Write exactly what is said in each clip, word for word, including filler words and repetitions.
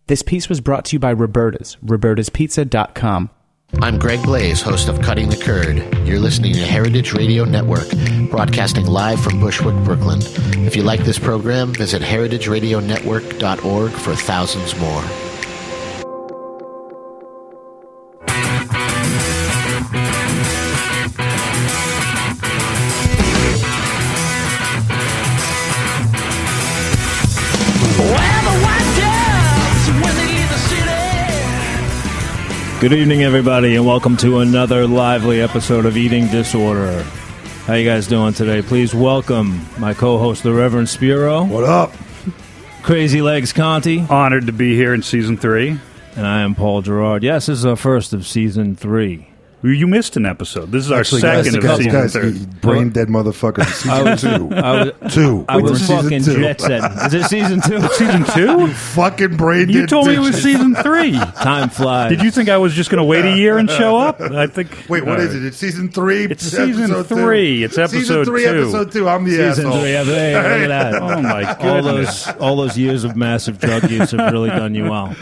This piece was brought to you by Roberta's, robertas pizza dot com. I'm Greg Blaze, host of Cutting the Curd. You're listening to Heritage Radio Network, broadcasting live from Bushwick, Brooklyn. If you like this program, visit heritage radio network dot org for thousands more. Good evening, everybody, and welcome to another lively episode of Eating Disorder. How you guys doing today? Please welcome my co-host, the Reverend Spiro. What up? Crazy Legs Conti. Honored to be here in Season three. And I am Paul Gerard. Yes, this is our first of Season three. You missed an episode. This is our Actually, second guys, of Season guys, three. brain dead motherfucker. Season was, two. I was, two. I We're was in fucking season two. jet setting. Is it Season two? Season two? You fucking brain dead. You told me it was bitches. Season three. Time flies. Did you think I was just going to wait a year and show up? I think. Wait, what all is right. it? It's season three. It's season episode three. Two. It's episode season three, two. episode two. I'm the Season asshole. three. Hey, look at that. Oh my All goodness! those, all those years of massive drug use have really done you well.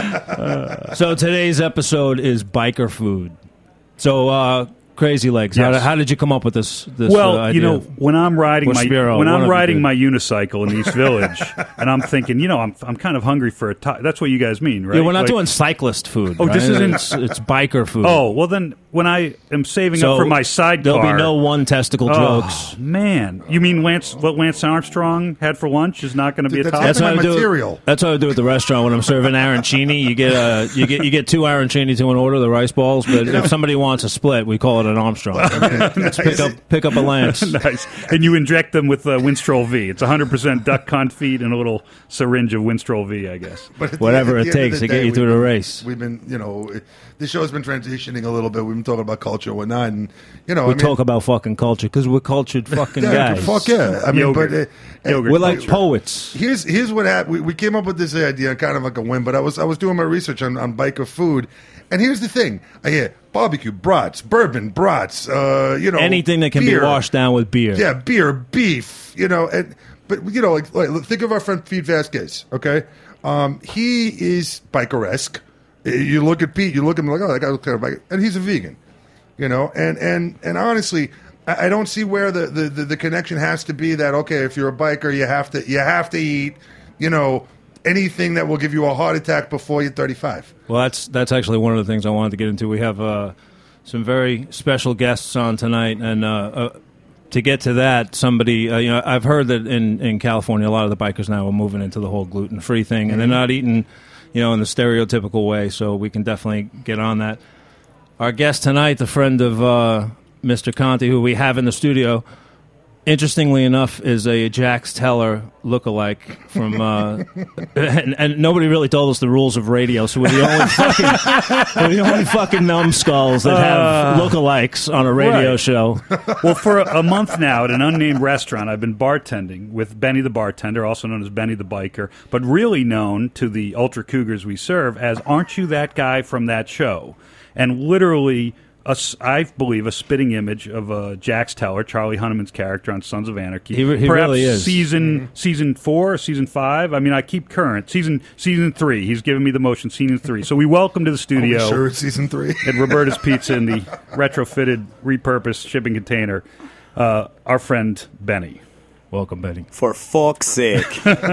Uh, so today's episode is biker food. So, uh, Crazy Legs, Yes. how, how did you come up with this? this Well, uh, idea? you know, when I'm riding Or my Spiro, when one I'm of you riding did. my unicycle in East Village, and I'm thinking, you know, I'm I'm kind of hungry for a. T- that's what you guys mean, right? Yeah, we're not Like- doing cyclist food. Oh, right? this isn't- It's, it's biker food. Oh, well then, when I am saving so up for my sidecar, there'll be no one testicle Oh, jokes. man, you mean Lance? What Lance Armstrong had for lunch is not going to be a That's top. That's what my I do. material. That's what I do at the restaurant when I'm serving arancini. You get a you get you get two arancini to an order, the rice balls. But if somebody wants a split, we call it an Armstrong. Let's pick up pick up a Lance. Nice. And you inject them with uh, Winstrol V. It's one hundred percent duck confit and a little syringe of Winstrol V, I guess. But at the- Whatever at the it end of takes the to get day, you through we've the been- race. We've been, you know, the show has been transitioning a little bit. We've been talking about culture and whatnot, and you know, We I mean, talk about fucking culture because we're cultured fucking yeah, guys. fuck yeah. I mean, Yogurt. but uh, Yogurt We're like culture. poets. Here's here's what happened. We, we came up with this idea, kind of like a whim. But I was I was doing my research on, on biker food, and here's the thing: I hear barbecue, brats, bourbon, brats, uh, you know, Anything that can beer. be washed down with beer. Yeah, beer, beef, you know, and but you know, like, like think of our friend Pete Vasquez. Okay, um, he is biker-esque. You look at Pete, you look at him like, oh, that guy looks kind of biker, and he's a vegan. You know, and and and honestly, I, I don't see where the, the, the, the connection has to be that okay, if you're a biker, you have to you have to eat, you know, anything that will give you a heart attack before you're thirty-five. Well, that's that's actually one of the things I wanted to get into. We have uh, some very special guests on tonight, and uh, uh, to get to that, somebody uh, you know, I've heard that in, in California, a lot of the bikers now are moving into the whole gluten-free thing, and they're not eating, you know, in the stereotypical way. So we can definitely get on that. Our guest tonight, the friend of uh, Mister Conti, who we have in the studio, interestingly enough, is a Jax Teller lookalike from, uh, and, and nobody really told us the rules of radio, so we're the only fucking, we're the only fucking numbskulls that have lookalikes on a radio right. show. Well, for a, a month now at an unnamed restaurant, I've been bartending with Benny the bartender, also known as Benny the biker, but really known to the Ultra Cougars we serve as "Aren't you that guy from that show?" And literally, a s I believe, a spitting image of uh, Jax Teller, Charlie Hunnam's character on Sons of Anarchy. He re- he Perhaps really is. Season Mm-hmm. season four, or season five. I mean, I keep current. Season season three. He's giving me the motion. Season three. So we welcome to the Are we studio sure it's season three? at Roberta's Pizza in the retrofitted, repurposed shipping container, uh, our friend Benny. Welcome, Benny. For fuck's sake. He's Wait,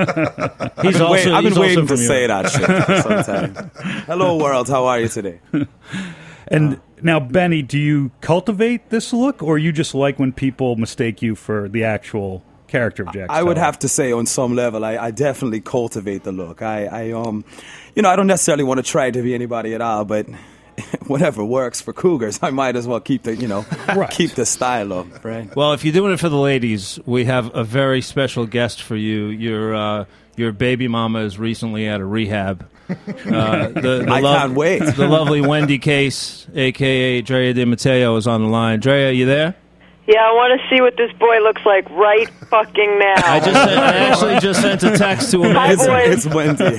also I've been he's waiting also to from say you. that shit for some time. Hello, world. How are you today? And now, Benny, do you cultivate this look, or you just like when people mistake you for the actual character of Jax I would Teller? have to say, on some level, I, I definitely cultivate the look. I, I, um, you know, I don't necessarily want to try to be anybody at all, but whatever works for Cougars, I might as well keep the, you know, Right. keep the style up, right? Well, if you're doing it for the ladies, we have a very special guest for you. Your uh, your baby mama is recently out of rehab. Uh, the, the I can't wait. The lovely Wendy Case, a k a. Drea Di Matteo, is on the line. Drea, you there? Yeah, I want to see what this boy looks like right fucking now. I just sent, I actually just sent a text to Hi, Amanda. boys. It's Wendy.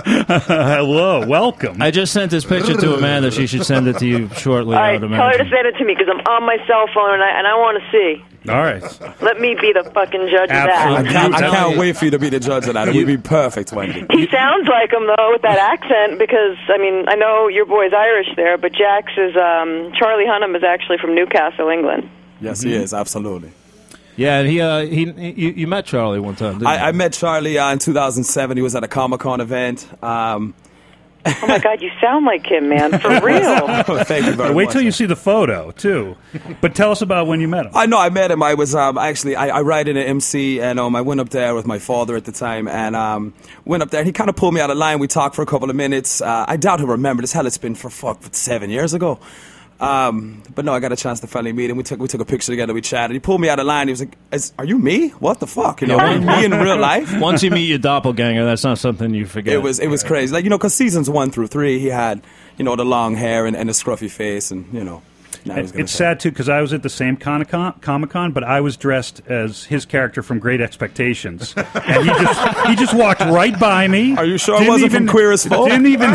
Hello, welcome. I just sent this picture to Amanda. She should send it to you shortly. All I right, would tell her to imagine. send it to me because I'm on my cell phone and I, and I want to see. All right. Let me be the fucking judge I of that. can't, I can't wait for you to be the judge of that. It would be perfect, Wendy. He sounds like him, though, with that accent, because, I mean, I know your boy's Irish there, but Jax is, um, Charlie Hunnam is actually from Newcastle, England. Yes, he is, absolutely. Yeah, and he, uh, he, he you, you met Charlie one time, didn't you? I, I met Charlie uh, in two thousand seven. He was at a Comic-Con event. Um, Oh, my God, you sound like him, man, for real. Thank you very Wait much. till you see the photo, too. But tell us about when you met him. I know I met him. I was um, actually I, I write in an M C, and um, I went up there with my father at the time, and um, went up there. And he kind of pulled me out of line. We talked for a couple of minutes. Uh, I doubt he'll remember this. Hell, it's been for fuck seven years ago. Um, but no, I got a chance to finally meet him. We took we took a picture together. We chatted. He pulled me out of line. He was like, Is, "Are you me? What the fuck? You know, Yeah. me in real life." Once you meet your doppelganger, that's not something you forget. It was it was crazy. Like, you know, because seasons one through three, he had, you know, the long hair and, and the scruffy face, and you know. now he's It, gonna it's say- sad, too, because I was at the same Comic-Con, Comic-Con, but I was dressed as his character from Great Expectations. And he just, he just walked right by me. Are you sure it Didn't wasn't from even- Queer as Folk? Didn't even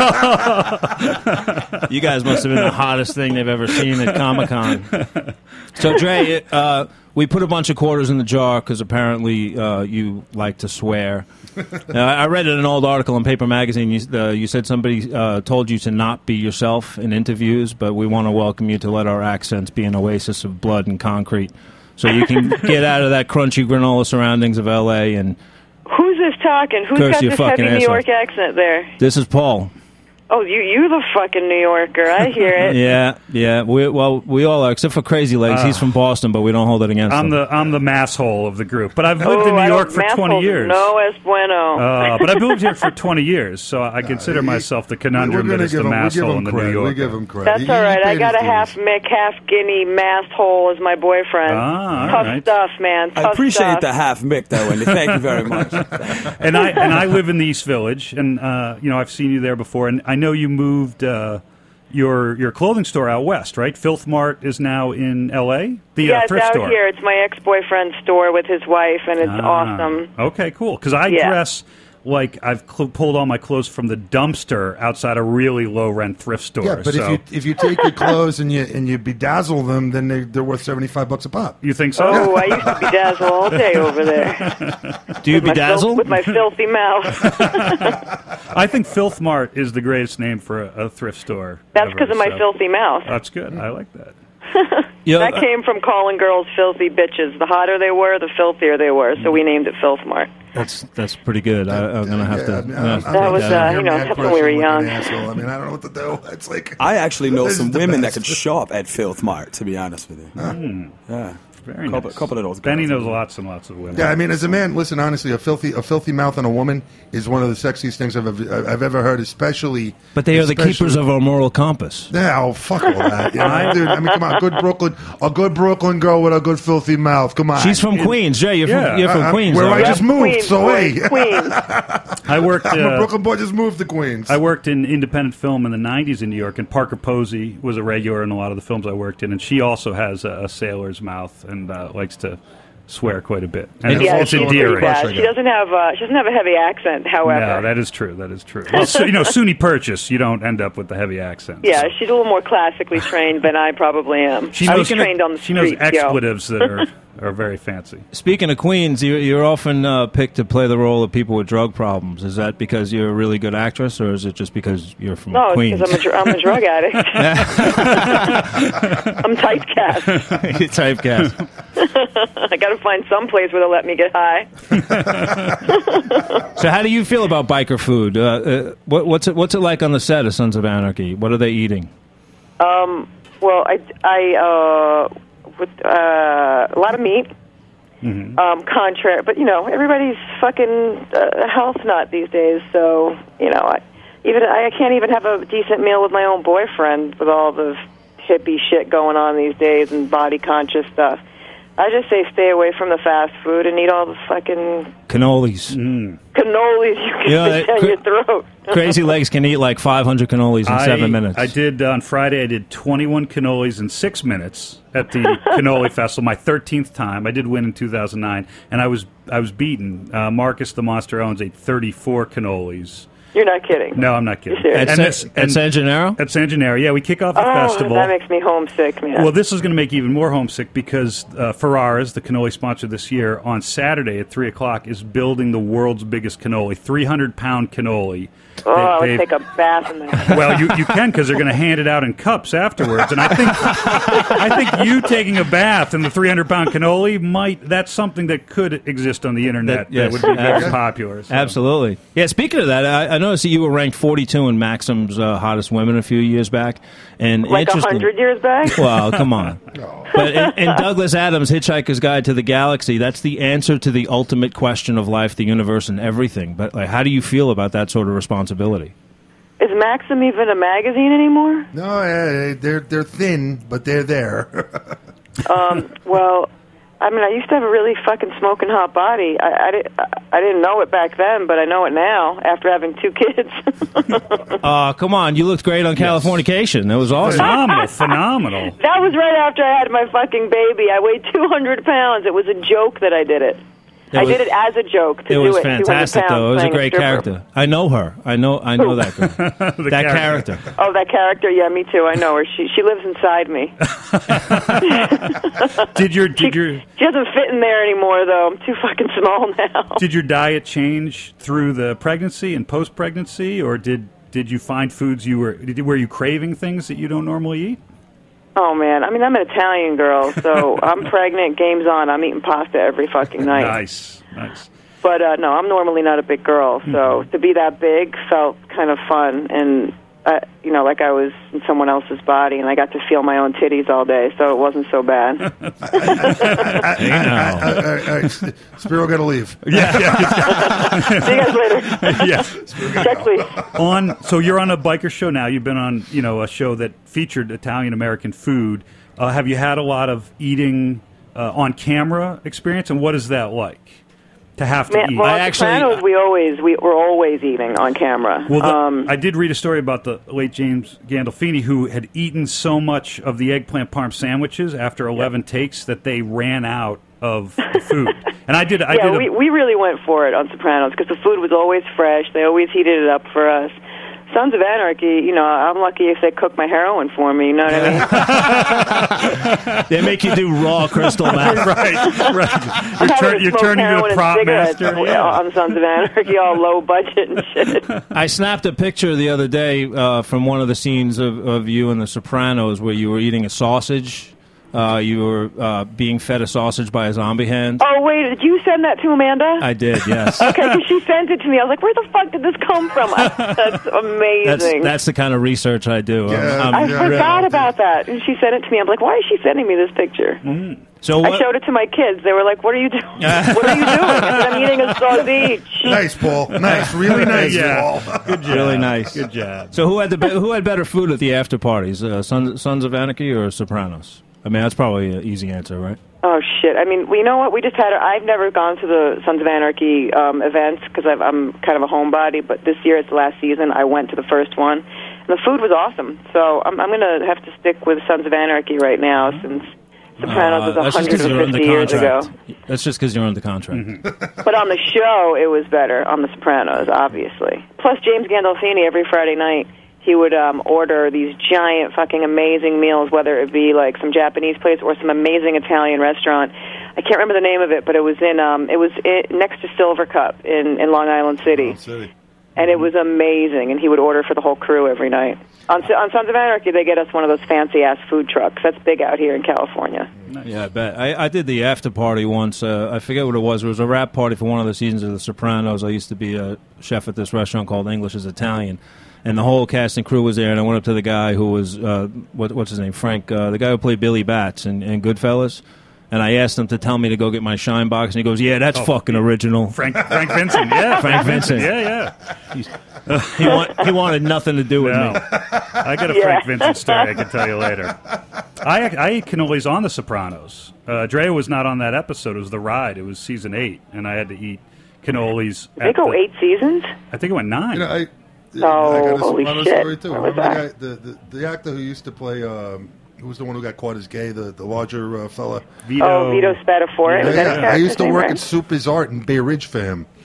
You guys must have been the hottest thing they've ever seen at Comic-Con. So, Dre, it, uh, we put a bunch of quarters in the jar because apparently uh, you like to swear. Uh, I read in an old article in Paper Magazine, you, uh, you said somebody uh, told you to not be yourself in interviews, but we want to welcome you to let our accents be an oasis of blood and concrete so you can get out of that crunchy granola surroundings of L A and Who's this talking? Who's Curse got you this fucking heavy New asshole. York accent there? this is Paul. Oh, you you the fucking New Yorker. I hear it. Yeah, yeah. We, well, we all are, except for Crazy Legs. He's from Boston, but we don't hold it against I'm him. the I'm the masshole of the group. But I've lived Oh, in New I York don't- for twenty massholes, years. No es bueno. Uh, but I've lived here for twenty years, so I consider myself the conundrum that is the give him, we give masshole him in the credit. New Yorker. We give him credit. That's He- all he right. I paid got his a half dues. Mick, half Guinea masked hole as my boyfriend. Ah, all Tough right. stuff, man. Tough I appreciate stuff. the half Mick there, Wendy. Thank you very much. and I and I live in the East Village, and uh, you know I've seen you there before, and I know you moved uh, your your clothing store out west, right? Filth Mart is now in L A. The yeah, uh, it's thrift out store. here. It's my ex-boyfriend's store with his wife, and it's Ah, awesome. Okay, cool. Because I Yeah. dress like I've cl- pulled all my clothes from the dumpster outside a really low rent thrift store. Yeah, but so. if you if you take your clothes and you and you bedazzle them, then they, they're worth seventy five bucks a pop. You think so? Oh, I used to bedazzle all day over there. Do you With my fil- bedazzle? with my filthy mouth. I think Filth Mart is the greatest name for a, a thrift store. That's ever, because of my so- filthy mouth. That's good. I like that. Yeah, That uh, came from calling girls filthy bitches. The hotter they were, the filthier they were. So we named it Filth Mart. that's that's pretty good. I, I'm gonna have to. Yeah, I I'm mean, gonna I'm- have to I'm That take was, looking uh, out. at you your know, mad that's when we were crushing like an young. asshole. I mean, I don't know what to do. It's like I actually know This is some the women best. that could shop at Filth Mart, to be honest with you. Yeah. Very Couple- nice. couple of those Benny girls. knows lots and lots of women. Yeah, I mean, as a man, listen, honestly, a filthy a filthy mouth on a woman is one of the sexiest things I've ever, I've ever heard, especially. But they are the especially- keepers of our moral compass. Yeah, oh, fuck all that. You know, dude, I mean, come on, good Brooklyn, a good Brooklyn girl with a good filthy mouth. Come on. She's from Queens, Jay. You're Yeah. from, you're from I- I- Queens, where though, I right? just moved, Queens, so boys, hey. Queens. I worked. I'm a Uh, Brooklyn boy, just moved to Queens. I worked in independent film in the nineties in New York, and Parker Posey was a regular in a lot of the films I worked in, and she also has a, a sailor's mouth and uh, likes to swear quite a bit. And Yeah, it's she's endearing. pretty bad. She doesn't have uh, she doesn't have a heavy accent, however. No, that is true. That is true. Well, so, you know, SUNY Purchase, you don't end up with the heavy accent. yeah, so. she's a little more classically trained than I probably am. She I knows, was trained on the she knows streets, yo. expletives that are, are very fancy. Speaking of Queens, you, you're often uh, picked to play the role of people with drug problems. Is that because you're a really good actress, or is it just because you're from No, it's Queens? because I'm a, dr- I'm a drug addict. I'm typecast. You typecast. I got to find some place where they'll let me get high. So, how do you feel about biker food? Uh, uh, what, what's it What's it like on the set of Sons of Anarchy? What are they eating? Um, well, I, I uh, with uh, a lot of meat. Mm-hmm. Um, contrary, but you know, everybody's fucking uh, health nut these days. So you know, I, even I can't even have a decent meal with my own boyfriend with all the hippie shit going on these days and body conscious stuff. I just say stay away from the fast food and eat all the fucking Cannolis. Mm. cannolis you can Yeah, stick down cra- your throat. Crazy Legs can eat like five hundred cannolis in I, seven minutes. I did uh, on Friday. I did twenty-one cannolis in six minutes at the Cannoli Festival. My thirteenth time. I did win in two thousand nine, and I was I was beaten. Uh, Marcus the Monster Owens ate thirty-four cannolis. You're not kidding. No, I'm not kidding. You're serious. At, And San, this- at San Gennaro? At San Gennaro, yeah, we kick off the Oh, festival. that makes me homesick, man. Well, this is going to make you even more homesick because uh, Ferraris, the cannoli sponsor this year, on Saturday at three o'clock is building the world's biggest cannoli, three hundred pound cannoli. oh, I They- would take a bath in that. Well, you, you can because they're going to hand it out in cups afterwards, and I think I think you taking a bath in the three hundred pound cannoli might that's something that could exist on the internet That- yes. that would be very Ab- popular. So. Absolutely. Yeah, speaking of that, I, I noticed that you were ranked forty-two in Maxim's uh, Hottest Women a few years back. And Like a interesting- hundred years back? Well, come on. But in, in Douglas Adams' Hitchhiker's Guide to the Galaxy, that's the answer to the ultimate question of life, the universe, and everything. But like, how do you feel about that sort of responsibility? Is Maxim even a magazine anymore? No, uh, they're they're thin, but they're there. Um, well, I mean, I used to have a really fucking smoking hot body. I, I, did, I didn't know it back then, but I know it now after having two kids. Uh, come on, you looked great on Californication. That was awesome. Phenomenal, phenomenal. That was right after I had my fucking baby. I weighed two hundred pounds. It was a joke that I did it. It I was- did it as a joke to It do was it. fantastic, two hundred pounds though. It was a playing great stripper. character. I know her. I know. I know that girl. The that character. Oh, that character? Yeah, me too. I know her. She she lives inside me. Did your did your She doesn't fit in there anymore, though. I'm too fucking small now. did your diet change through the pregnancy and post pregnancy, or did did you find foods you were did, were you craving things that you don't normally eat? Oh man, I mean, I'm an Italian girl, so I'm pregnant. Game's on. I'm eating pasta every fucking night. Nice, nice. But uh, no, I'm normally not a big girl, so Mm-hmm. to be that big felt kind of fun, and uh, you know, like I was in someone else's body, and I got to feel my own titties all day, so it wasn't so bad. You know. All right, all right. Spiro got to leave. Yeah, yeah. See you guys later. yeah. Check, please. On so you're on a biker show now. You've been on you know a show that featured Italian American food. Uh, have you had a lot of eating uh, on camera experience, and what is that like to have to Man, eat? well, I at actually- Sopranos, we always we we're always eating on camera. Well, the, um, I did read a story about the late James Gandolfini who had eaten so much of the eggplant parm sandwiches after eleven takes that they ran out of the food. And I did. I yeah, did. A, we we really went for it on Sopranos because the food was always fresh. They always heated it up for us. Sons of Anarchy, you know, I'm lucky if they cook my heroin for me. You know what I mean? They make you do raw crystal meth. right, right. I'm You're, having turn, to you're smoke turning heroin into the and prop cigarettes master. on- Yeah. on Sons of Anarchy, all low budget and shit. I snapped a picture the other day uh, from one of the scenes of, of you in The Sopranos where you were eating a sausage. Uh, you were uh, being fed a sausage by a zombie hand. Oh wait, did you send that to Amanda? I did, yes. Okay, because she sent it to me. I was like, where the fuck did this come from? I, that's amazing. That's that's the kind of research I do. Yeah. I'm- I I'm- Yeah, forgot yeah. about that. And she sent it to me. I'm like, why is she sending me this picture? so I what, showed it to my kids. They were like, what are you doing? What are you doing? I said, I'm eating a sausage. Nice, Paul. Nice, really nice, Yeah. Paul. Good job. Really nice. Good job. So who had the be- who had better food at the after parties? Uh, Sons Sons of Anarchy or Sopranos? I mean, that's probably an easy answer, right? Oh shit! I mean, well, you know what? We just had. I've never gone to the Sons of Anarchy um, events because I'm kind of a homebody. But this year, it's the last season. I went to the first one, and the food was awesome. So I'm, I'm going to have to stick with Sons of Anarchy right now, since Sopranos Uh, was that's just 'cause you're under one hundred fifty years ago. contract. That's just because you're under contract. But on the show, it was better on The Sopranos, obviously. Plus, James Gandolfini every Friday night, he would um, order these giant, fucking amazing meals, whether it be like some Japanese place or some amazing Italian restaurant. I can't remember the name of it, but it was in um, it was in, next to Silver Cup in, in Long Island City, City. and it was amazing. And he would order for the whole crew every night. On, on Sons of Anarchy, they get us one of those fancy ass food trucks. That's big out here in California. Yeah, I bet. I, I did the after party once. Uh, I forget what it was. It was a wrap party for one of the seasons of The Sopranos. I used to be a chef at this restaurant called English is Italian. And the whole cast and crew was there, and I went up to the guy who was, uh, what, what's his name, Frank, uh, the guy who played Billy Bats in, in Goodfellas, and I asked him to tell me to go get my Shine Box, and he goes, yeah, that's fucking original. Frank Frank Vincent. Yeah, Frank Vincent. Yeah, yeah. He, want, he wanted nothing to do with No. me. I got a Yeah. Frank Vincent story I can tell you later. I I ate cannolis on The Sopranos. Uh, Drea was not on that episode. It was The Ride. It was season eight, and I had to eat cannolis. They at go the- eight seasons? I think it went nine. You know, I, Oh, I got a holy Soprano shit. story too. Where was Remember that? the, guy, the, the the actor who used to play, um, who was the one who got caught as gay, the the larger uh, fella. Vito. Oh, Vito Spatafore. Yeah, Was that his yeah. I character's used to name, work right? at Soup is Art in Bay Ridge for him.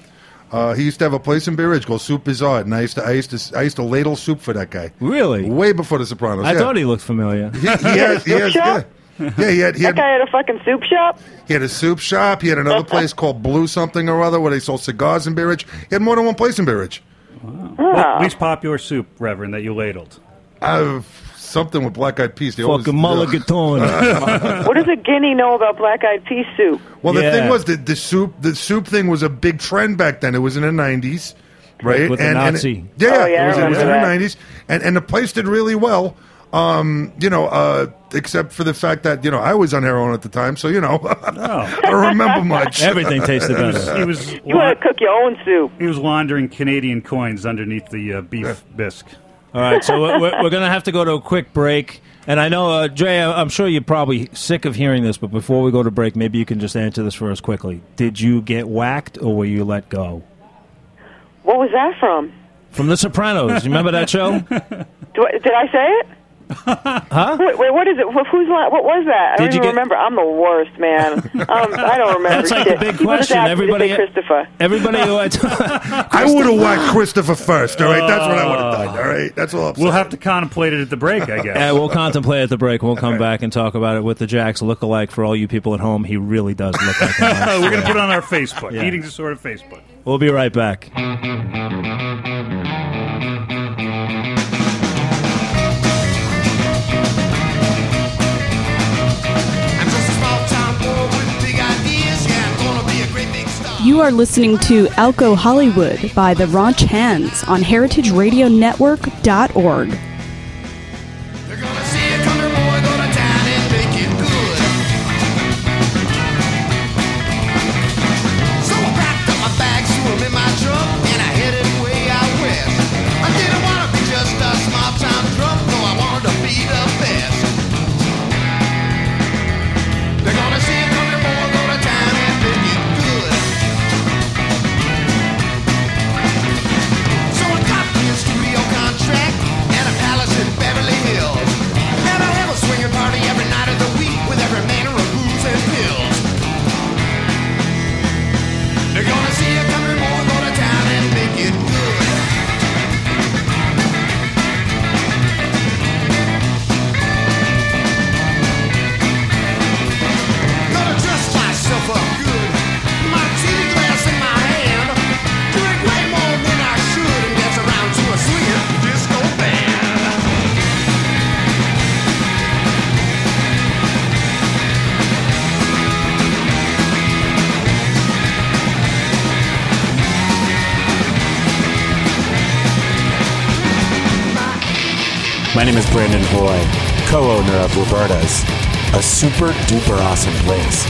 Uh, he used to have a place in Bay Ridge called Soup Bizarre, and I used to I used to I used to ladle soup for that guy. Really? Way before The Sopranos. I yeah. thought he looked familiar. He, he has, he has, yeah. Yeah, he had, he That had, guy had a fucking soup shop? he had a soup shop. He had another place called Blue something or other where they sold cigars in Bay Ridge. He had more than one place in Bay Ridge. What least popular soup, Reverend, that you ladled? Uh, something with black-eyed peas. They always- Fucking mulligatawny. What does a guinea know about black-eyed pea soup? Well, the Yeah. thing was that the soup, the soup thing was a big trend back then. It was in the nineties, right? With the and, and Nazi. it, yeah, Oh, yeah, it was, I it was in remember the that. nineties, and and the place did really well. Um, you know, uh, except for the fact that you know I was on heroin at the time, so you know, I don't remember much. Everything tasted better. He was You want to cook your own soup. he was laundering Canadian coins underneath the uh, beef bisque. All right, so we're, we're going to have to go to a quick break. And I know, uh, Jay, I'm sure you're probably sick of hearing this, but before we go to break, maybe you can just answer this for us quickly. Did you get whacked or were you let go? What was that from? From The Sopranos. You remember that show? Do I, did I say it? Huh? Wait, wait, what is it? Wh- Who's li- what was that? I Did don't you even get- remember. I'm the worst, man. um, I don't remember That's like shit. the big People just question. ask me to Everybody, say Christopher. everybody who I I would have whacked Christopher first. All right, that's what I would have done. All right, that's all. I'm We'll saying. have to contemplate it at the break, I guess. Yeah, we'll contemplate at the break. We'll come back and talk about it with the Jax look-alike. For all you people at home, he really does look like him. Oh, we're going to put it on our Facebook, Yeah. Eating Disorder Facebook. We'll be right back. You are listening to Alco Hollywood by the Raunch Hands on heritage radio network dot org. My name is Brandon Hoy, co-owner of Roberta's, a super duper awesome place.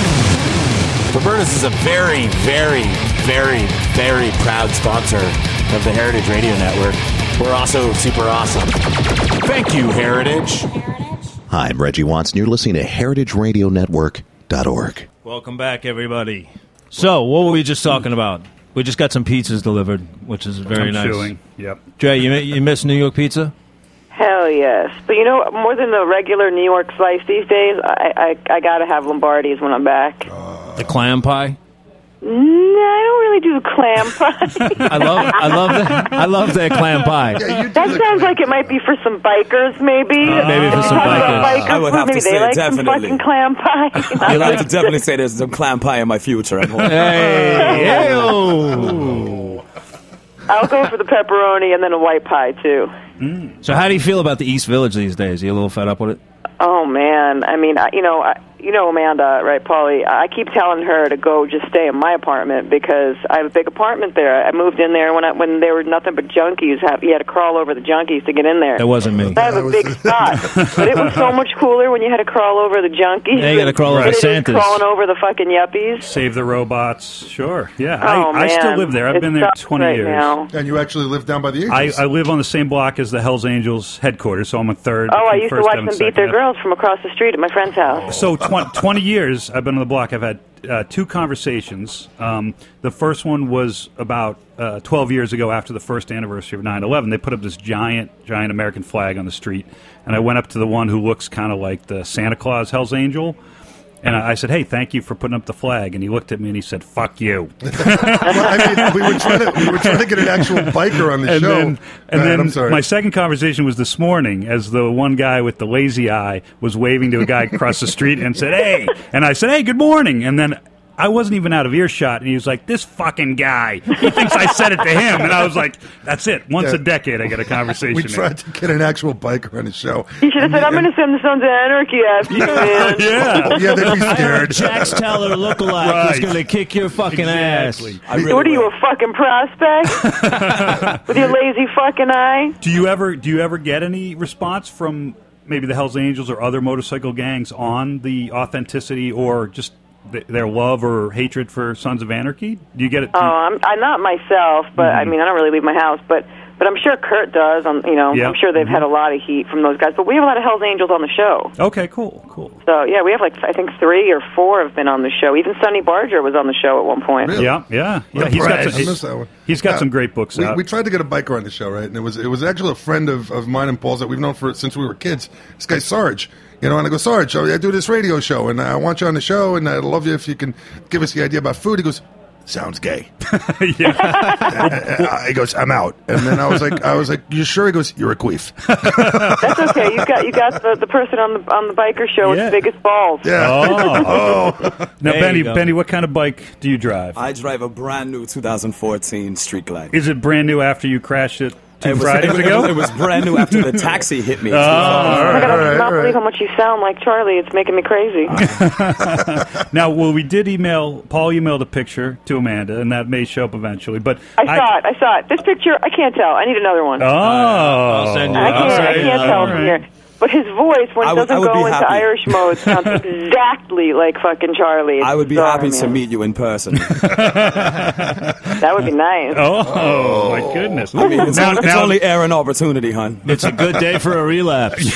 Roberta's is a very, very, very, very proud sponsor of the Heritage Radio Network. We're also super awesome. Thank you, Heritage. Hi, I'm Reggie Watts, and you're listening to heritage radio network dot org. Welcome back, everybody. So, what were we just talking about? We just got some pizzas delivered, which is very I'm nice. chewing. Yep. Jay, you you miss New York pizza? Hell yes. But you know, more than the regular New York slice these days, I I, I got to have Lombardi's when I'm back. The clam pie? No, I don't really do the clam pie. I love I love the, I love their clam pie. Yeah, you do That the sounds clam like it might be for some bikers, maybe. Uh, maybe for some Talk about bikers. I would have maybe to they say like definitely. some fucking clam pie. You'll have to definitely say there's some clam pie in my future. I'm hoping. Hey, hey-o. I'll go for the pepperoni and then a white pie too. So how do you feel about the East Village these days? Are you a little fed up with it? Oh man, I mean, I, you know, I, you know Amanda, right, Paulie? I keep telling her to go just stay in my apartment because I have a big apartment there. I moved in there when I, when there were nothing but junkies. Have, you had to crawl over the junkies to get in there. That wasn't me. I have a big spot, but it was so much cooler when you had to crawl over the junkies. Yeah, you gotta crawl over than it is Santas. Crawling over the fucking yuppies. Save the robots. Sure. Yeah. Oh, I, I still man. live there. I've It been there sucks twenty right years. now. And you actually live down by the I, Angels. I live on the same block as the Hells Angels headquarters, so I'm a third. Oh, I between used to First watch Avenue them and beat Second their Avenue. girls from across the street at my friend's house. So tw- twenty years I've been on the block. I've had uh, two conversations. Um, the first one was about uh, twelve years ago after the first anniversary of nine eleven. They put up this giant, giant American flag on the street, and I went up to the one who looks kind of like the Santa Claus Hells Angel, And I, I said, hey, thank you for putting up the flag. And he looked at me and he said, fuck you. Well, I mean, we were trying to we were trying to get an actual biker on the and show. Then, and Go ahead, then I'm sorry. my second conversation was this morning as the one guy with the lazy eye was waving to a guy across the street and said, hey. And I said, hey, good morning. And then I wasn't even out of earshot, and he was like, this fucking guy. He thinks I said it to him. And I was like, that's it. Once Yeah. a decade, I get a conversation. We tried to get an actual biker on the show. You should have said, I'm going to send the Sons of Anarchy after you, man. Yeah. Yeah, they'd be scared. Jax Teller lookalike Right. is going to kick your fucking Exactly. ass. I really What are you, will. a fucking prospect? With your lazy fucking eye? Do you ever do you ever get any response from maybe the Hells Angels or other motorcycle gangs on the authenticity or just th- their love or hatred for Sons of Anarchy? Do you get it? Oh, I'm, I'm not myself, but I mean, I don't really leave my house, but but I'm sure Kurt does. On you know, Yeah. I'm sure they've had a lot of heat from those guys. But we have a lot of Hell's Angels on the show. Okay, cool, cool. So yeah, we have like I think three or four have been on the show. Even Sonny Barger was on the show at one point. Really? Yeah, yeah, yeah. What a He's got prize. some, I missed that one. he's got Yeah. some great books We, out. we tried to get a biker on the show, right? And it was it was actually a friend of, of mine and Paul's that we've known for since we were kids. This guy Sarge, you know, and I go, Sarge, I do this radio show, and I want you on the show, and I'd love you if you can give us the idea about food. He goes, sounds gay. yeah. He goes, I'm out. And then I was like, I was like, you sure? He goes, you're a queef. That's okay. You got you got the, the person on the on the biker show Yeah. with the biggest balls. Yeah. Oh. Now, There Benny, you go. Benny, what kind of bike do you drive? I drive a brand new two thousand fourteen Street Glide. Is it brand new after you crashed it two It was, Fridays it, was- ago? it was brand new after the taxi hit me. Oh, Oh my God, I all right, cannot all believe right. how much you sound like Charlie. It's making me crazy. Now, well, we did email, Paul emailed a picture to Amanda, and that may show up eventually. But I saw it. I saw it. This picture, I can't tell. I need another one. Oh. I'll send you I one. can't, I Okay, can't all tell right. from here. But his voice, when I it would- I doesn't would go be into happy. Irish mode, sounds exactly like fucking Charlie. I would be Sorry, happy to man. meet you in person. That would be nice. Oh, my goodness. I mean, it's, Now- only, it's now- only air and opportunity, hon. It's a good day for a relapse.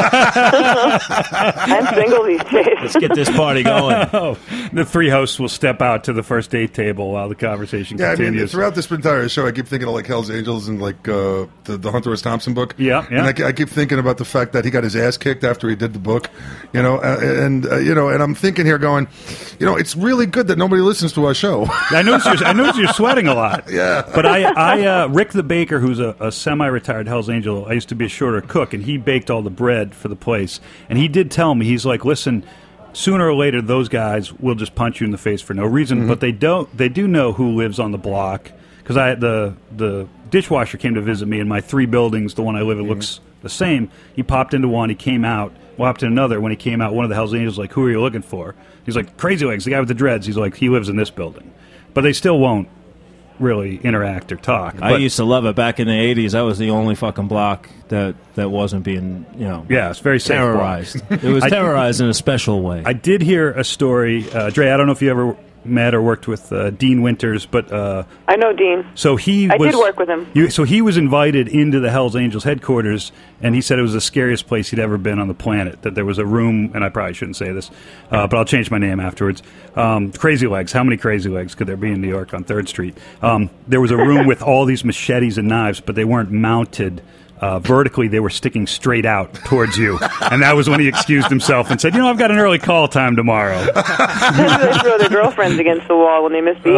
I'm single these days. Let's get this party going. Oh, the three hosts will step out to the first date table while the conversation Yeah, I mean, continues. throughout this entire show, I keep thinking of like Hell's Angels and like uh, the, the Hunter S. Thompson book. Yeah, yeah. And I, ke- I keep thinking about the fact that he got his ass kicked after he did the book, you know, uh, and uh, you know, and I'm thinking here, going, you know, it's really good that nobody listens to our show. I notice you're, I notice you're sweating a lot. Yeah. But I, I uh, Rick the baker, who's a, a semi-retired Hell's Angel, I used to be a shorter cook, and he baked all the bread for the place. And he did tell me, he's like, listen, sooner or later, those guys will just punch you in the face for no reason. Mm-hmm. But they don't. They do know who lives on the block, because I the the dishwasher came to visit me in my three buildings. The one I live in Mm-hmm. looks the same. He popped into one. He came out. Walked in another. When he came out, one of the Hell's Angels was like, who are you looking for? He's like, Crazy Legs, the guy with the dreads. He's like, he lives in this building. But they still won't really interact or talk. I But- used to love it back in the eighties. That was the only fucking block that, that wasn't being, you know, Yeah, it's very safe terrorized. block. It was I- terrorized in a special way. I did hear a story, uh, Dre. I don't know if you ever met or worked with uh, Dean Winters, but uh, I know Dean. so he I was, did work with him. You, so he was invited into the Hells Angels headquarters, and he said it was the scariest place he'd ever been on the planet. That there was a room, and I probably shouldn't say this, uh, but I'll change my name afterwards. Um, Crazy Legs. How many Crazy Legs could there be in New York on Third Street? Um, there was a room with all these machetes and knives, but they weren't mounted. Uh, vertically, they were sticking straight out towards you. And that was when he excused himself and said, you know, I've got an early call time tomorrow. Sometimes they throw their girlfriends against the wall when they misbehave.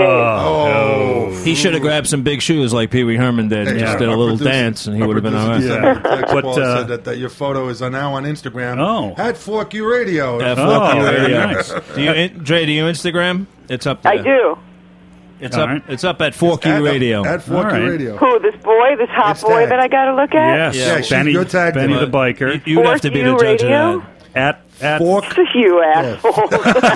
Oh, he should have grabbed some big shoes like Pee Wee Herman did and Yeah, just did a our little producer- dance, and he our would have been all right. producer Yeah. sent me a text. But, Paul uh, said that, that your photo is now on Instagram. Oh. At Fork You Radio. At Oh, Fork You very Radio. nice. Do you, in- Dre, do you Instagram? It's up there. I do. It's All up. right. It's up at Fork At- You Radio. At Fork All You right. Radio. Who, this boy, this hot It's boy tagged. that I got to look at? Yes, Yeah, she's Benny, good tagged Benny in the it. biker. You- You'd have to be the Fork judge You of Radio? that. At at Fork. You asshole.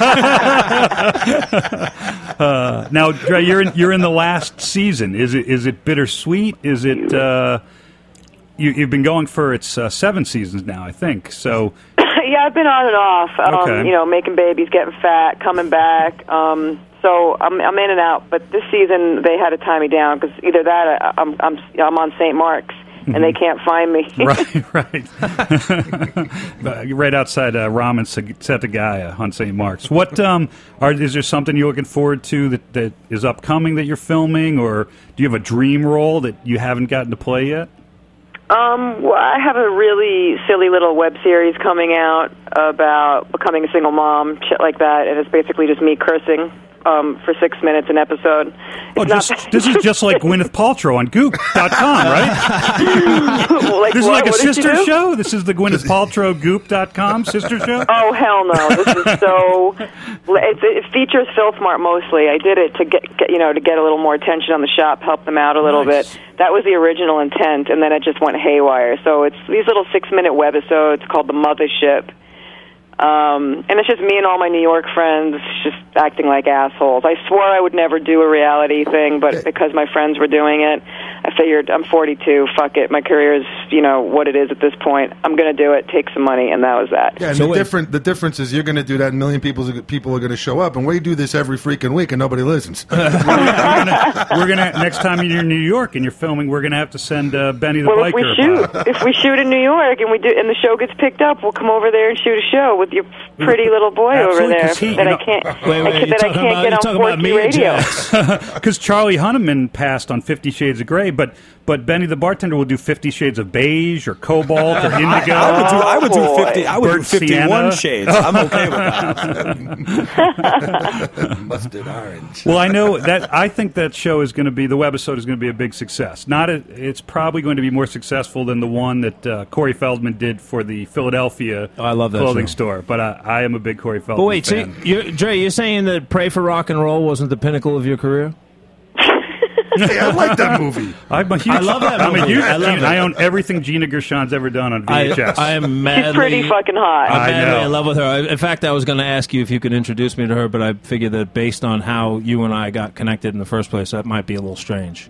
uh, now, Dre, you're in, you're in the last season. Is it is it bittersweet? Is it uh, you, you've been going for it's uh, seven seasons now, I think. So Yeah, I've been on and off. Um, Okay. You know, making babies, getting fat, coming back. Um, so I'm, I'm in and out. But this season they had to tie me down because either that, I, I'm, I'm, I'm on Saint Mark's and they can't find me. right, right, right outside uh, Ramen Setagaya on Saint Mark's. What um, are is there something you're looking forward to that, that is upcoming that you're filming, or do you have a dream role that you haven't gotten to play yet? Um, well, I have a really silly little web series coming out about becoming a single mom, shit like that, and it's basically just me cursing um, for six minutes an episode. Oh, just, this is just like Gwyneth Paltrow on Goop dot com, right? like, this is what, like a what sister show? This is the Gwyneth Paltrow Goop dot com sister show? Oh, hell no. This is so... It, it features FilthMart mostly. I did it to get, get, you know, to get a little more attention on the shop, help them out a little Nice. bit. That was the original intent, and then it just went haywire. So it's these little six-minute webisodes called The Mothership. Um, and it's just me and all my New York friends just acting like assholes. I swore I would never do a reality thing, but because my friends were doing it, I figured I'm forty-two, fuck it. My career is, you know, what it is at this point. I'm going to do it, take some money, and that was that. Yeah, and So the wait- different the difference is you're going to do that, and a million people people are going to show up, and we do this every freaking week, and nobody listens. we're gonna, we're gonna next time you're in New York and you're filming, we're gonna have to send uh, Benny the Well, biker. if we shoot, if we shoot in New York and we do, and the show gets picked up, we'll come over there and shoot a show with your pretty little boy Absolutely, over there 'cause he- that you I know- can't, Wait, wait, I you're can, that I talking can't about- get you're on talking about Forky me and Radio. Jax. Because Charlie Hunnam passed on Fifty Shades of Grey, but but Benny the bartender will do Fifty Shades of Beige or Cobalt or Indigo. I would do. I would do Oh, boy. fifty. I would do Burnt fifty-one sienna. shades. I'm okay with that. Mustard orange. Well, I know that. I think that show is going to be the webisode is going to be a big success. Not, a, it's probably going to be more successful than the one that uh, Corey Feldman did for the Philadelphia Oh, I love that clothing show. store. But I, I am a big Corey Feldman But wait, so fan. you, you're, Dre, you're saying that Pray for Rock and Roll wasn't the pinnacle of your career? Hey, I like that movie. I'm a huge, I love that I'm a movie. huge, I love it. I own everything Gina Gershon's ever done on V H S. I, I am madly... She's pretty fucking hot. I'm I madly know. in love with her. I- In fact, I was going to ask you if you could introduce me to her, but I figured that based on how you and I got connected in the first place, that might be a little strange.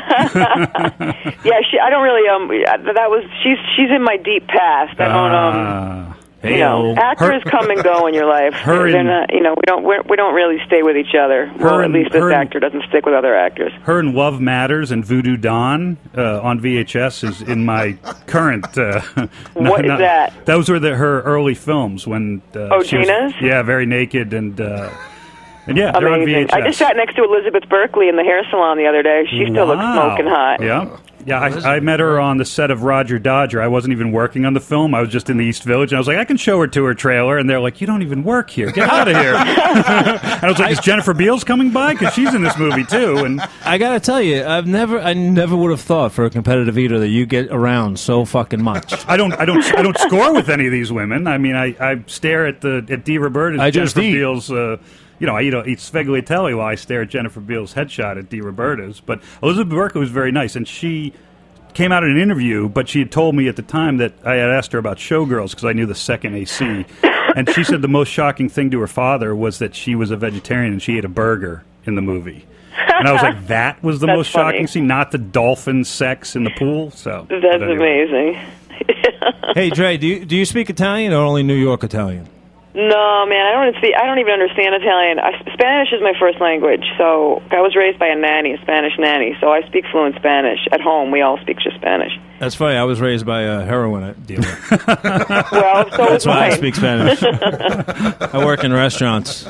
Yeah, she. I don't really. Um, that was. She's. She's in my deep past. I don't. Um, Uh, you know, Hey-o. actors Her- come and go in your life. her They're and- not. You know, we don't. We're, we don't really stay with each other. Well, at and- least this her and- actor doesn't stick with other actors. her and Love Matters and Voodoo Dawn uh, on V H S is in my current. Uh, What is that? Those were the, her early films when. Uh, Oh, she was- Gina's? yeah, very naked and. Uh, and yeah, they're on V Amazing. H S. I just sat next to Elizabeth Berkley in the hair salon the other day. She still looks Wow. smoking hot. Yeah. Yeah, I, I met her on the set of Roger Dodger. I wasn't even working on the film. I was just in the East Village, and I was like, I can show her to her trailer. And they're like, you don't even work here. Get out of here. And I was like, is Jennifer Beals coming by? Because she's in this movie, too. And I got to tell you, I've never, I never would have thought for a competitive eater that you get around so fucking much. I don't, I don't, I don't score with any of these women. I mean, I, I stare at the at Dee Roberta's I just Jennifer eat. Beals. Uh, you know, I eat, a, eat sfogliatelle while I stare at Jennifer Beals' headshot at Dee Roberta's. But Elizabeth Berkley was very nice, and she came out in an interview, but she had told me at the time that I had asked her about Showgirls because I knew the second A C. And she said the most shocking thing to her father was that she was a vegetarian and she ate a burger in the movie. And I was like, that was the That's most funny. shocking scene, not the dolphin sex in the pool. So That's but anyway. amazing. Hey, Dre, do you, do you speak Italian or only New York Italian? No, man, I don't see. I don't even understand Italian. I, Spanish is my first language. So I was raised by a nanny, a Spanish nanny. So I speak fluent Spanish at home. We all speak just Spanish. That's funny. I was raised by a heroin dealer. Well, so That's was why I mine. speak Spanish. I work in restaurants.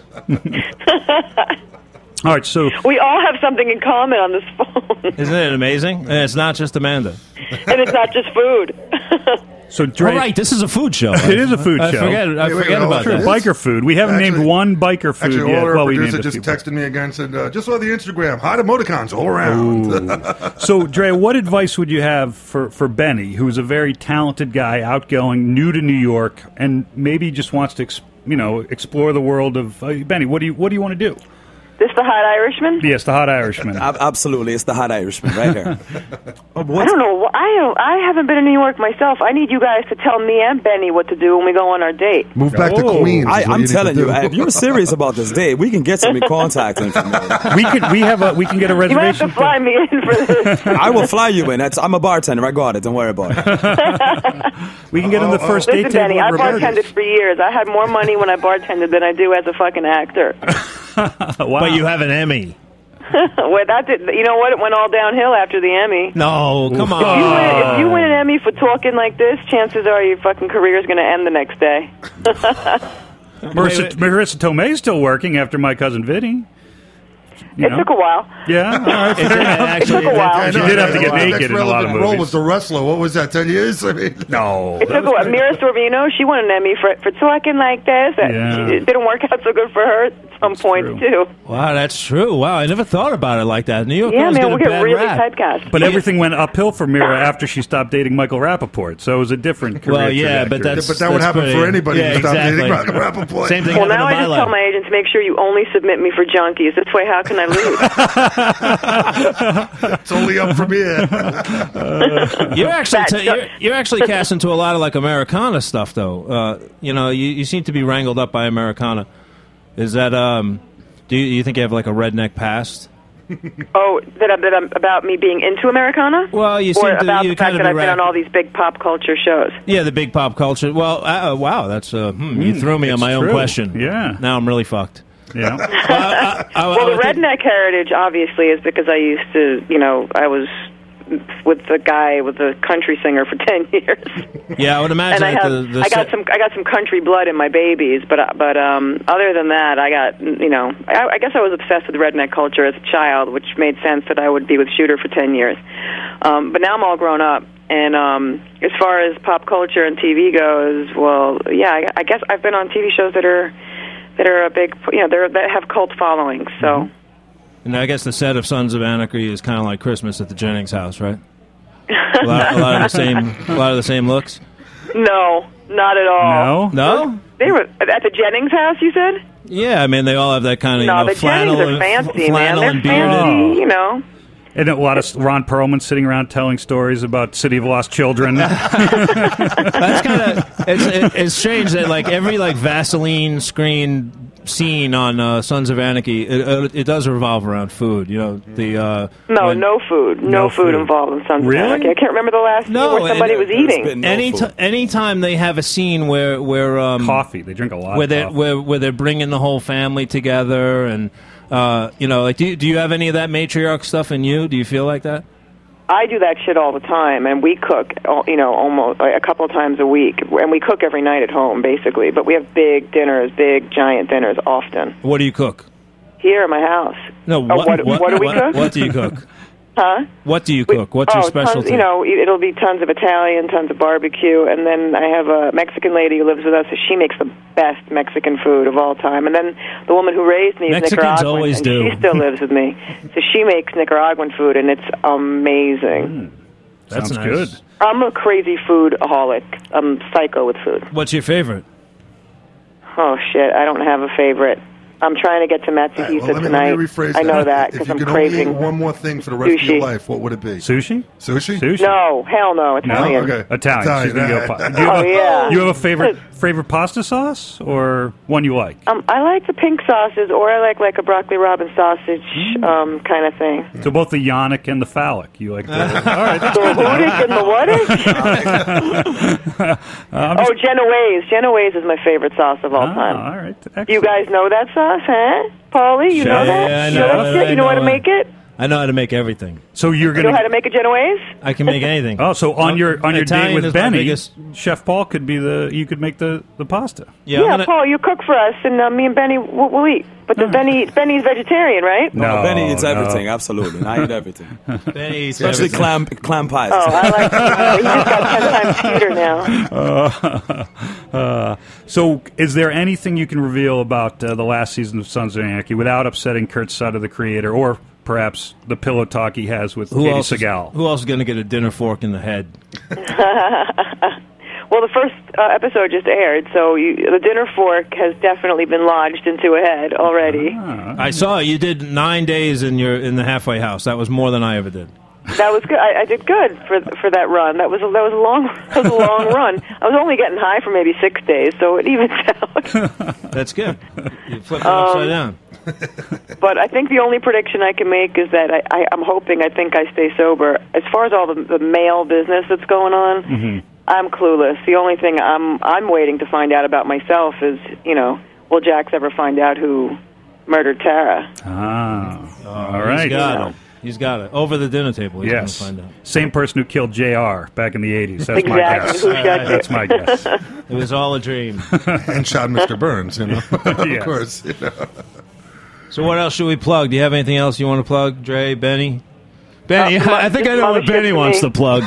All right, so We all have something in common on this phone, Isn't it amazing? And it's not just Amanda. and it's not just food. so Dre, Oh, right. This is a food show. It is a food I show. Forget, I Wait, wait, forget hold about on. Sure, that. It is? biker food. We haven't Actually- named one biker food Actually, yet. all our Well, we producer named a just few. texted me again and said, uh, just saw the Instagram. Hot emoticons all around. So, Dre, what advice would you have for, for Benny, who's a very talented guy, outgoing, new to New York, and maybe just wants to, ex- you know, explore the world of uh, Benny? What do you What do you want to do? This the hot Irishman? Yes, the Hot Irishman. Ab- absolutely, it's the hot Irishman right here. I don't know. I don't, I haven't been in New York myself. I need you guys to tell me and Benny what to do when we go on our date. Move back Oh. to Queens. is I, what I'm need to telling do. you, if you're serious about this date, we can get some contact information. we could we have a we can get a You might have reservation. to fly me in for this. I will fly you in. That's, I'm a bartender. I got it. Don't worry about it. we can get on the first Listen, date table. Benny, I with bartended Roberta's. for years. I had more money when I bartended than I do as a fucking actor. Wow. But you have an Emmy. Well, that did, you know what? It went all downhill after the Emmy. No, come If you, on. win, if you win an Emmy for talking like this, chances are your fucking career is going to end the next day. Marissa, Marissa Tomei's still working after My Cousin Vinny. you It know. took a while. Yeah, all right. It, actually, It took a while. I She know, did I have to know. get The naked next in a lot of relevant role movies. was the wrestler. What was that? Ten years? I mean, No. It took a while. Mira Sorvino, she won an Emmy for for talking like this. Yeah. It didn't work out so good for her at some points too. Wow, that's true. Wow, I never thought about it like that. New York Yeah, girls man, get a we get bad really rap. typecast. But everything went uphill for Mira after she stopped dating Michael Rappaport, so it was a different career Well, yeah, but trajectory. that's but that would that's happen pretty- for anybody yeah, who stopped exactly. dating Michael Rappaport. Same thing Well, happened now to I my just life. tell my agent to make sure you only submit me for junkies. This way, how can I lose? It's only up from here. You're actually That- t- you're, you're actually cast into a lot of like Americana stuff, though. Uh, you know, you, you seem to be wrangled up by Americana. Is that um? Do you, you think you have like a redneck past? Oh, that, that I'm, about me being into Americana? Well, you or seem to- about you the kind fact of that I've been rack- on all these big pop culture shows. Yeah, the big pop culture. Well, uh, wow, that's uh, hmm, you Mm, threw me on it's my own true. question. Yeah. Now I'm really fucked. Yeah. Well, I, I, I, Well, I the would think- redneck heritage obviously is because I used to, you know, I was with the guy with the country singer for ten years. Yeah, I would imagine. And I that have, the, the I got se- some, I got some country blood in my babies, but but um, other than that, I got, you know, I, I guess I was obsessed with redneck culture as a child, which made sense that I would be with Shooter for ten years. Um, but now I'm all grown up, and um, as far as pop culture and T V goes, well, yeah, I, I guess I've been on T V shows that are that are a big, you know, they're, that have cult followings. So. Mm-hmm. And I guess the set of Sons of Anarchy is kind of like Christmas at the Jennings house, right? A lot, a lot of the same, a lot of the same looks. No, not at all. No? No. They were at the Jennings house, you said? Yeah, I mean they all have that kind of No, you know the flannel Jennings are and fancy, man. flannel They're and bearded. fancy, you know. And a lot of Ron Perlman sitting around telling stories about City of Lost Children. That's kind of it's, it, it's strange that like every like Vaseline screen scene on uh, Sons of Anarchy, it, it, it does revolve around food. You know the uh, No, when- no food. No, No food, food. involved in Sons Really? of Anarchy. I can't remember the last No, scene where somebody and- was There's eating. been no Any food. t- anytime they have a scene where where um, Coffee. They drink a lot where of they coffee. where where they're bringing the whole family together and uh, you know like do you, do you have any of that matriarch stuff in you? Do you feel like that? I do that shit all the time, and we cook, all- you know, almost like, a couple of times a week, and we cook every night at home, basically. But we have big dinners, big giant dinners, often What do you cook? here at my house. No, Oh, what what- what do we what, cook? what do you cook? Huh? What do you We- cook? What's oh, your specialty? Tons, you know, it'll be tons of Italian, tons of barbecue, and then I have a Mexican lady who lives with us. So she makes the best Mexican food of all time. And then the woman who raised me is Mexicans Nicaraguan, always and do. she still lives with me. So she makes Nicaraguan food, and it's amazing. That's Sounds nice. good. I'm a crazy foodaholic. I'm psycho with food. What's your favorite? Oh shit, I don't have a favorite. I'm trying to get to Matsuhisa All right, well, let me, tonight. let me rephrase I know that If because you I'm could craving. only eat one more thing for the rest of your sushi. life, what would it be? Sushi? Sushi? Sushi? No, hell no, No? Italian. Okay. Italian. She's gonna Italian, go all pa- right. do you have Oh a, yeah. You have a favorite favorite pasta sauce or one you like? Um, I like the pink sauces, or I like like a broccoli robin sausage Mm. um, kind of thing. So both the Yannick and the phallic. You like the all right? That's The Hudic and the what? I'm Oh, just- Genoese. Genoese is my favorite sauce of all Ah, time. all right. Excellent. You guys know that sauce, huh? Paulie, you know Chef. that? Yeah, I you know, know that shit? I You know how to know. make it? I know how to make everything. So you're You know how gonna. to make a Genoese? I can make anything. Oh, so on your on your Italian date with is my Benny, biggest- Chef Paul could be the. You could make the the pasta. Yeah, Yeah, I'm gonna- Paul, you cook for us, and uh, me and Benny will we'll eat. But the Benny Benny's vegetarian, right? No, No, Benny eats no. everything. Absolutely, I eat everything, Benny eats especially everything. clam clam pies. Oh, I like uh, he just got ten times cuter now. Uh, uh, so, is there anything you can reveal about uh, the last season of Sons of Anarchy without upsetting Kurt Sutter, the creator, or perhaps the pillow talk he has with Who Katie else, is, Segal? who else is going to get a dinner fork in the head? Well, the first uh, episode just aired, so you, the dinner fork has definitely been lodged into a head already. Ah. I saw you did nine days in your in the halfway house. That was more than I ever did. That was good. I, I did good for for that run. That was a, that was a long that was a long run. I was only getting high for maybe six days, so it evens out. That's good. You flip it Um, upside down. But I think the only prediction I can make is that I, I, I'm hoping I think I stay sober. As far as all the, the male business that's going on, Mm-hmm. I'm clueless. The only thing I'm I'm waiting to find out about myself is, you know, will Jax ever find out who murdered Tara? Ah, all He's right. got it. He's got it. Over the dinner table. He's Yes, going to find out. same person who killed J R back in the eighties. That's my Exactly. guess. Who shot you? That's my guess. It was all a dream. And shot Mister Burns, you know. Yes. Of course. You know. So what else should we plug? Do you have anything else you want to plug, Dre, Benny? Benny, Uh, I think I know what Benny mothership wants me. to plug.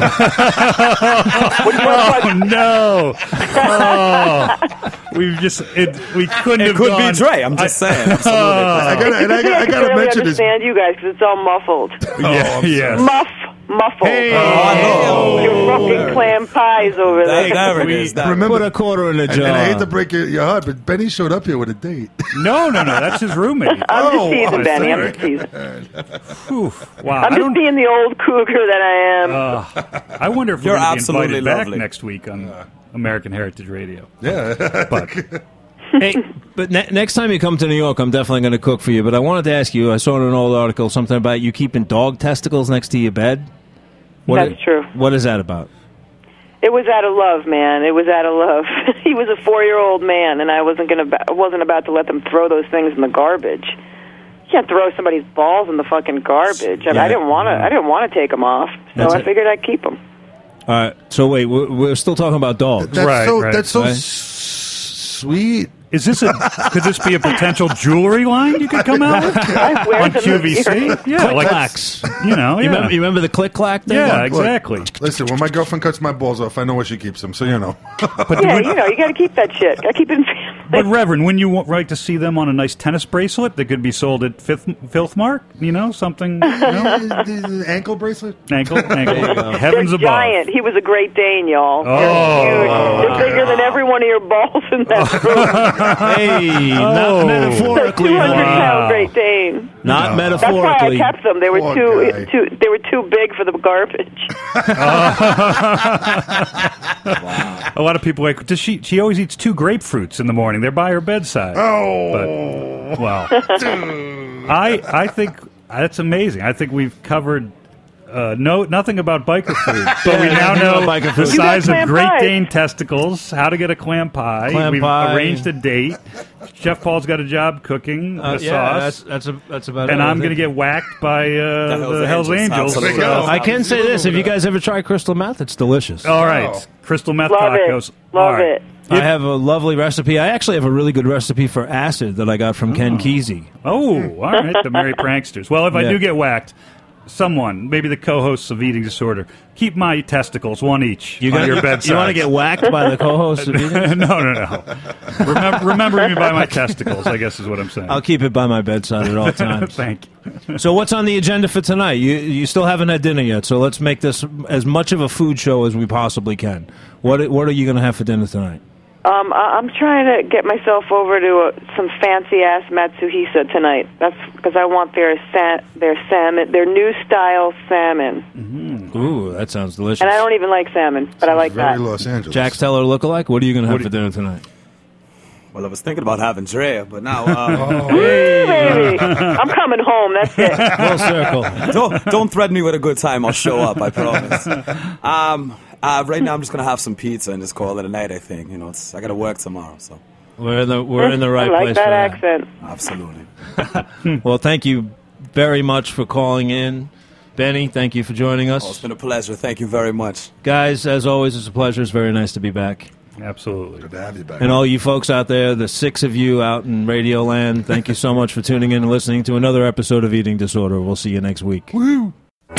Oh no! Oh, we've just it. We couldn't It have could gone. be Dre. I'm just saying. Absolutely. I gotta, and I, See, I I can gotta barely mention this. understand you guys because it's all muffled. Yeah, yes. Muff, muffled. Hey. Oh, Your fucking clam pies over That, there. there it is. That- Remember, Put a quarter in the and, jar. and I hate to break your, your heart, but Benny showed up here with a date. No, no, no. That's his roommate. I'm just Oh, teasing, I'm Benny. I'm sorry. just teasing. Whew. Wow. I'm I just don't. being the old cougar that I am. Uh, I wonder if You're we're going to be absolutely invited back lovely. next week on American Heritage Radio. Yeah. But Hey, but ne- next time you come to New York, I'm definitely going to cook for you. But I wanted to ask you, I saw in an old article something about you keeping dog testicles next to your bed. What That's i- true. What is that about? It was out of love, man. It was out of love. He was a four-year-old man, and I wasn't gonna. I wasn't about to let them throw those things in the garbage. You can't throw somebody's balls in the fucking garbage. I, mean, Yeah. I didn't want to. I didn't want to take them off, so That's I it. figured I'd keep them. All right. So wait, we're, we're still talking about dogs. That's Right, so, right, that's so right. s- sweet. is this a? Could this be a potential jewelry line you could come out with I wear on them Q this V C? year. Yeah, like Clacks. you know. You, Yeah, remember, you remember the click clack thing? yeah, Look. exactly. Listen, when my girlfriend cuts my balls off, I know where she keeps them, so you know. But Yeah, would- you know, you got to keep that shit. Got to keep it in family. But Reverend, wouldn't you want, like to see them on a nice tennis bracelet that could be sold at Fifth, Filth Mark? You know, something. You know? Ankle bracelet? ankle, ankle. They're Heavens above. giant. He was a Great Dane, y'all. Oh. They're huge. They're bigger than every one of your balls in that room. Hey, not Oh. metaphorically. two hundred Wow. pound Great Dane. Not That's why I metaphorically. kept them. They were Poor too, guy. too. They were too big for the garbage. A lot of people like. Does she? She always eats two grapefruits in the morning. They're by her bedside. Oh. But, well, I I think that's amazing. I think we've covered. Uh, no, nothing about biker food, but we Yeah, now nothing know about biker the food. You got size of clam Great pies. Dane testicles, how to get a clam pie. Clam We've pie. arranged a date. Chef Paul's got a job cooking Uh, the yeah, sauce, that's that's a, that's about and it. I I'm going to think. get whacked by uh, The the Hells Hells Angels. Angels. Absolutely. so- I can say this: if you guys ever try crystal meth, it's delicious. All right, crystal meth Love tacos. it. All Love right. it. I have a lovely recipe. I actually have a really good recipe for acid that I got from Ken Kesey. Oh, all right, the Merry Pranksters. Well, if I Yeah. do get whacked, someone, maybe the co-hosts of Eating Disorder, keep my testicles, one each, You on got your bedside. You want to get whacked by the co-host of Eating? no, no, no. Remember, remember me by my testicles, I guess is what I'm saying. I'll keep it by my bedside at all times. Thank you. So what's on the agenda for tonight? You you still haven't had dinner yet, so let's make this as much of a food show as we possibly can. What what are you going to have for dinner tonight? Um, I- I'm trying to get myself over to uh, some fancy ass Matsuhisa tonight. That's because I want their sa- their salmon, their new style salmon. Ooh, that sounds delicious. And I don't even like salmon, but I like Very that. Los Angeles. Jax Teller lookalike. What are you going to have What for do dinner tonight? Well, I was thinking about having Drea, but now uh, Woo, baby. I'm coming home. That's it. Full circle. don't don't threaten me with a good time. I'll show up. I promise. Um, uh, right now, I'm just gonna have some pizza and just call it a night. I think you know, it's I got to work tomorrow, so We're in the we're in the right I like place that for that. accent. absolutely. Well, thank you very much for calling in. Benny, thank you for joining Oh, it's us. been a pleasure. Thank you very much. Guys, as always, it's a pleasure. It's very nice to be back. Absolutely. Good to have you back. And all you folks out there, the six of you out in Radio Land, thank you so much for tuning in and listening to another episode of Eating Disorder. We'll see you next week. Woo.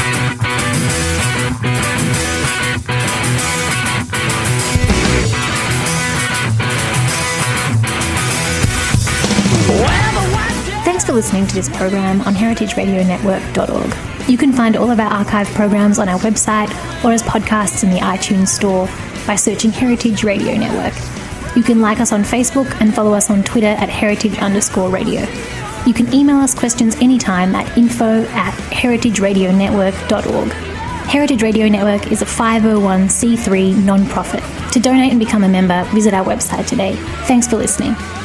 Thanks for listening to this program on heritage radio network dot org. You can find all of our archive programs on our website or as podcasts in the iTunes Store by searching Heritage Radio Network. You can like us on Facebook and follow us on Twitter at heritage underscore radio. You can email us questions anytime at info at heritage radio network dot org. Heritage Radio Network is a five oh one c three non-profit. To donate and become a member, visit our website today. Thanks for listening.